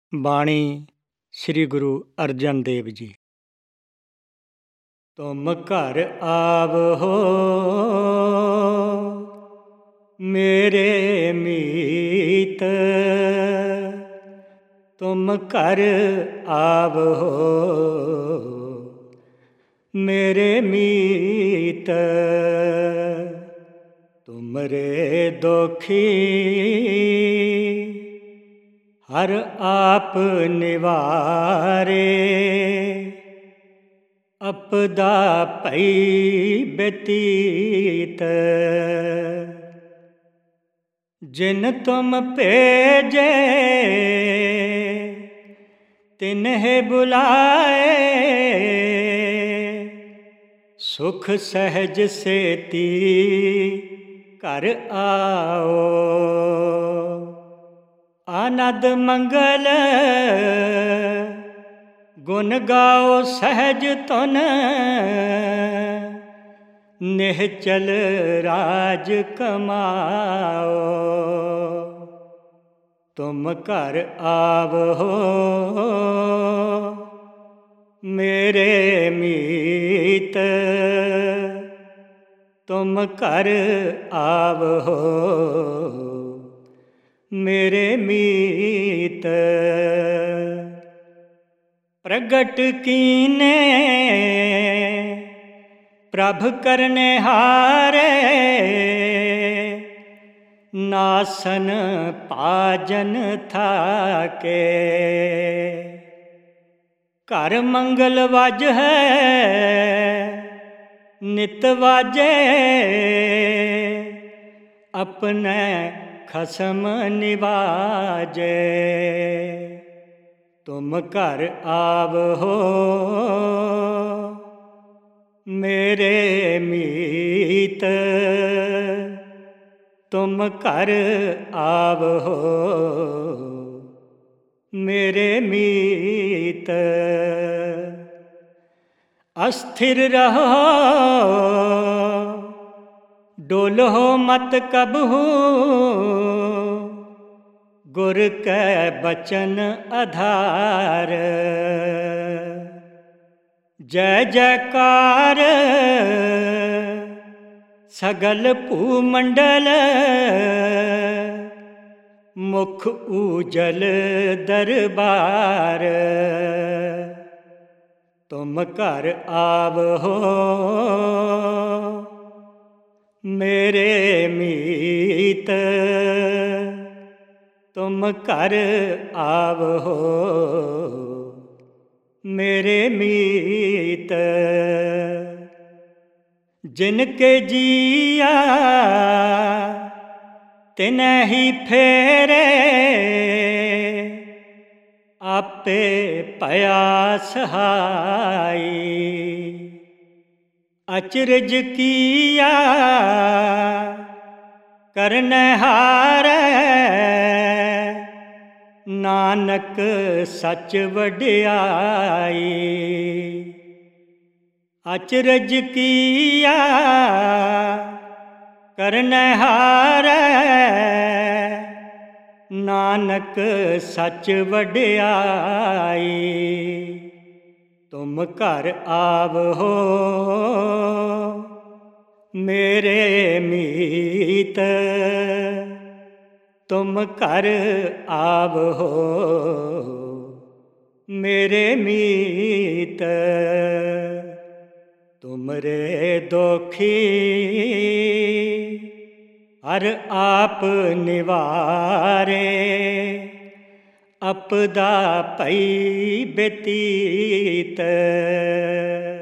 बाणी श्री गुरु अर्जन देव जी। तुम घर आवहो मेरे मीत, तुम घर आवहो मेरे मीत, तुमरे दोखी हर आप निवारे, अपदा भई व्यतीत। जिन तुम भेजे तिन्हे बुलाए, सुख सहज सेती घर आओ। आनंद मंगल गुण गाओ सहज तुन, निहचल राज कमाओ। तुम घर आवहो मेरे मीत, तुम घर आवहो मेरे मीत। प्रगट कीने प्रभ करने हारे, नासन पाजन थाके। घर मंगल वाज है नित वाजे, अपने खसम निवाजे। तुम घर आवहो मेरे मीत, तुम घर आवहो मेरे मीत। अस्थिर रहो डोलहो मत कबहू, गुर कै बचन आधार। जय जयकार सगल भूमंडल, मुख उजल दरबार। तुम घर आवहो मेरे मीत, तुम घर आवहो मेरे मीत। जिनके जिया तिन्हें ही फेरे, आपे पया सहाई। अचरज किया करनहारै, नानक सच वड्याई। अचरज किया करनहारै, नानक सच वड्याई। तुम घर आवहो मेरे मीत, तुम घर आवहो मेरे मीत। तुमरे दोखी हर आप निवारे, अपदा भई व्यतीत।